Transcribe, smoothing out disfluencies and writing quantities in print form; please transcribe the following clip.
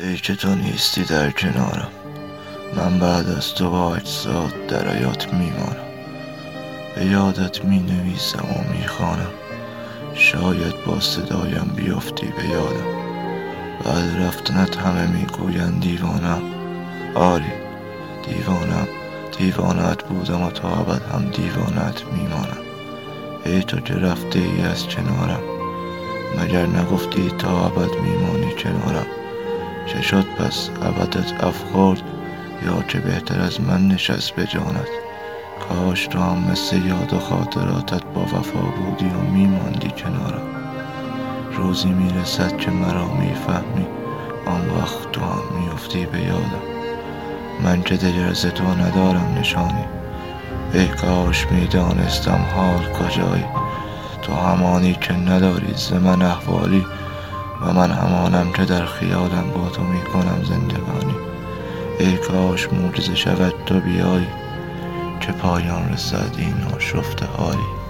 ای که تو نیستی در کنارم، من بعد از تو با اجزات در حیات میمانم. به یادت می نویسم و می خوانم، شاید با صدایم بیفتی به یادم. بعد رفتنت همه می گویند دیوانم، آری دیوانم، دیوانت بودم و تا ابد هم دیوانت میمانم. ای تو که رفته ای از کنارم، مگر نگفتی تا ابد میمانی کنارم؟ چه شد پس ابدت افخورد، یا که بهتر از من نشست به جانت؟ کاش تو هم مثل یاد و خاطراتت با وفا بودی و میماندی کنارم. روزی میرسد که مرا میفهمی، آن وقت تو هم میفتی به یادم. من که دگر ز تو ندارم نشانی، ای کاش میدانستم حال کجایی. تو همانی که نداری ز من احوالی، و من همانم که در خیالم با تو میکنم زندگانی. ای کاش معجزه شود تو بیایی، که پایان رسد این آشفته حالی.